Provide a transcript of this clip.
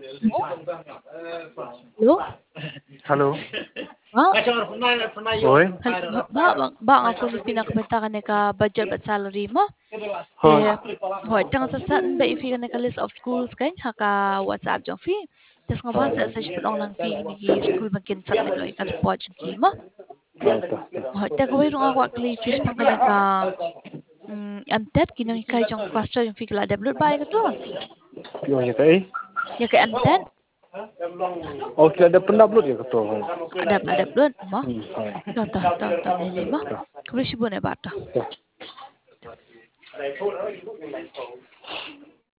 Halo? Halo. Mak? Oi. Bang aku ni pinakabentakan ka budget at salary mo. Hoi. Hoy, tang sa saan ba i-fee ka list of schools kain haka WhatsApp jong fee. Tas nga ba sa sipon ong lang fee ni school magkinsat na doy ka support jong kimo. Hoy, tagaway rong ako actually fish pang kanya ka antet kinong ikay jong question yung fee kala deblut ba ka to. Yung ya kai? Ya kay antet Oh, tidak ada pendaplut ya ketua. ada blut mo. Ta nilay mo. Kuwi sibo na bata.